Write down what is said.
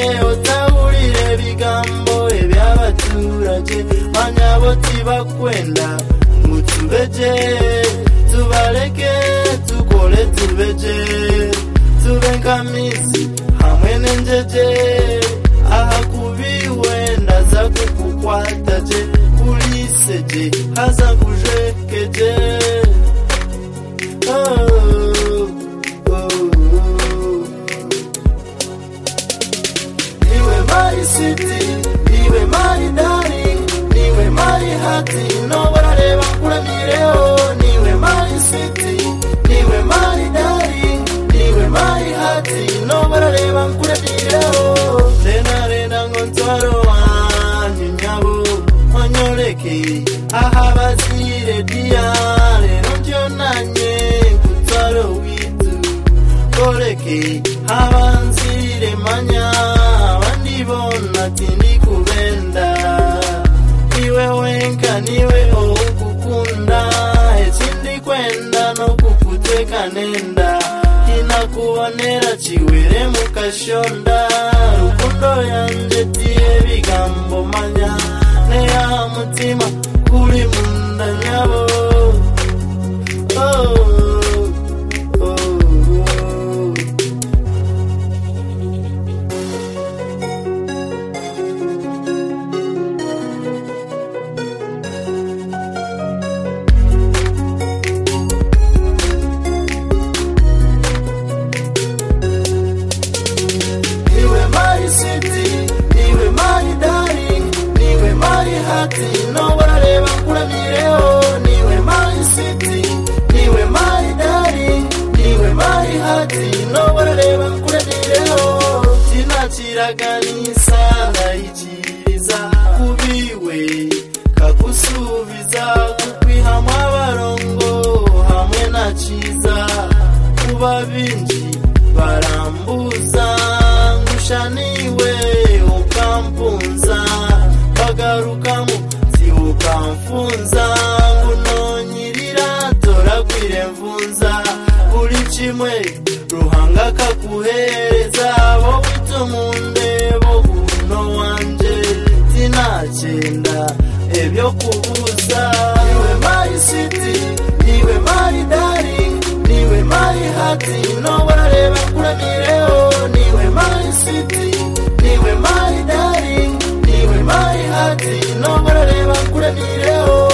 otawulire bigambo eby'abaturage manyaboti bakwenda mutubeje tubaleke tukole tubeje tube nk'amisi hamwe n'enjeje ahakubiwe ndaza kukukwata je kuliseje haza kujwekeje niwe my city niwe my darling niwe my heart no barareba kuramireho niwe my city niwe my darling niwe my heart no barareba kuramireho rena ngontwaro wanyu nyabo onyoleke aha bazire diare nonjo nanye kutwaro witu koreke abanzire manya bandibona tindi kubenda niwe wenka niwe okukunda ekindi kwenda no kukuteka nenda inakubonera chiwere mukashonda rukundo yanje tie bigambo manya neya mutima kuri munda nyabo no barareba kuramireho niwe my city niwe my darling niwe my heart no barareba kuramireho tinakiraganisa ndayikiriza kubiwe kagusubiza kukwihamwa abarongo hamwe na ciza kuba binji barambuza ngushaniwe ukampunza bagarukamu ukamfunza ngunonyirira toragwire mfunza buri kimwe ruhanga kakuhereza bo bitumunde bo guno wanje tinachenda ebyo kubuza niwe my city niwe my darling niwe my heart no barareba kuramireho niwe my city niwe my darling niwe my heart no barareba kuramireho